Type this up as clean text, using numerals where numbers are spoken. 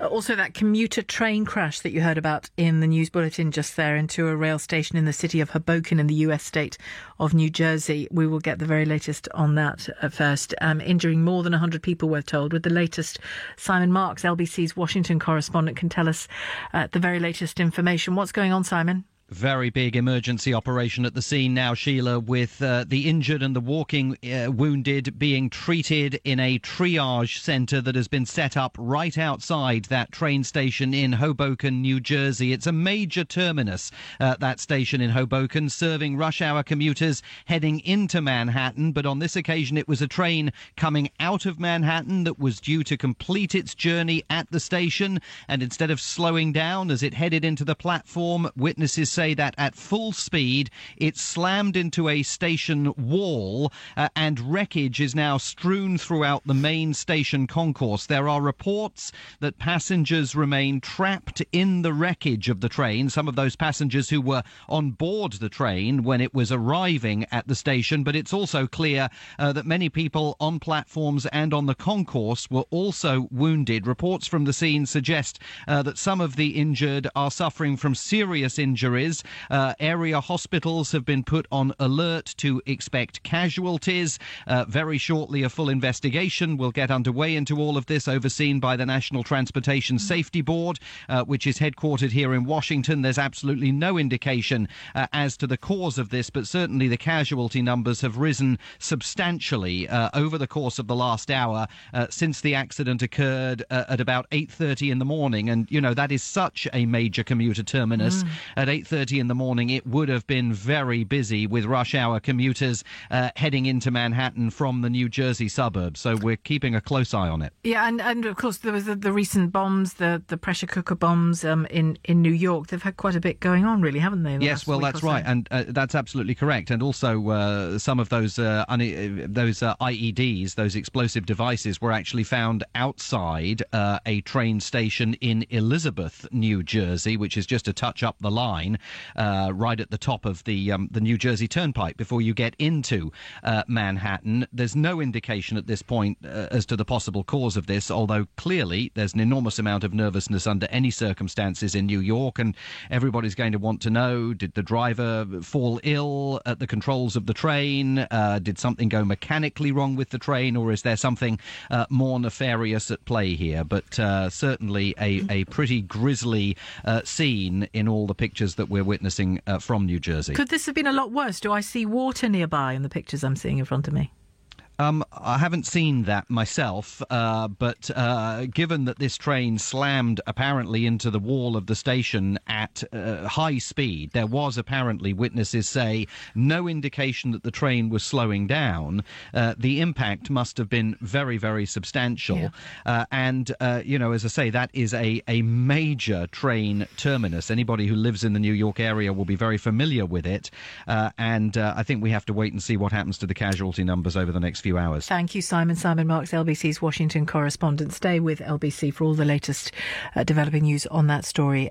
Also, that commuter train crash that you heard about in the news bulletin just there into a rail station in the city of Hoboken in the US state of New Jersey. We will get the very latest on that first. Injuring more than 100 people, we're told. With the latest, Simon Marks, LBC's Washington correspondent, can tell us the very latest information. What's going on, Simon? Very big emergency operation at the scene now, Sheila, with the injured and the walking wounded being treated in a triage centre that has been set up right outside that train station in Hoboken, New Jersey. It's a major terminus, that station in Hoboken, serving rush hour commuters heading into Manhattan. But on this occasion, it was a train coming out of Manhattan that was due to complete its journey at the station. And instead of slowing down as it headed into the platform, witnesses say that at full speed it slammed into a station wall, and wreckage is now strewn throughout the main station concourse. There are reports that passengers remain trapped in the wreckage of the train, some of those passengers who were on board the train when it was arriving at the station, but it's also clear that many people on platforms and on the concourse were also wounded. Reports from the scene suggest that some of the injured are suffering from serious injuries. Area hospitals have been put on alert to expect casualties. Very shortly, a full investigation will get underway into all of this, overseen by the National Transportation Safety Board, which is headquartered here in Washington. There's absolutely no indication as to the cause of this, but certainly the casualty numbers have risen substantially over the course of the last hour since the accident occurred at about 8:30 in the morning. And, you know, that is such a major commuter terminus. At 8:30 in the morning, it would have been very busy with rush hour commuters heading into Manhattan from the New Jersey suburbs. So we're keeping a close eye on it. Yeah, and of course there was the recent bombs, the pressure cooker bombs in New York. They've had quite a bit going on, really, haven't they? Yes, well, that's right, and that's absolutely correct. And also some of those IEDs, those explosive devices, were actually found outside a train station in Elizabeth, New Jersey, which is just a touch up the line, right at the top of the New Jersey Turnpike before you get into Manhattan. There's no indication at this point as to the possible cause of this, although clearly there's an enormous amount of nervousness under any circumstances in New York, and everybody's going to want to know, did the driver fall ill at the controls of the train? Did something go mechanically wrong with the train, or is there something more nefarious at play here? But certainly a pretty grisly scene in all the pictures that we're witnessing from New Jersey. Could this have been a lot worse? Do I see water nearby in the pictures I'm seeing in front of me? I haven't seen that myself, but given that this train slammed apparently into the wall of the station at high speed, there was apparently, witnesses say, no indication that the train was slowing down. The impact must have been very, very substantial. Yeah. And, you know, as I say, that is a major train terminus. Anybody who lives in the New York area will be very familiar with it. And I think we have to wait and see what happens to the casualty numbers over the next few hours. Thank you, Simon. Simon Marks, LBC's Washington correspondent. Stay with LBC for all the latest developing news on that story.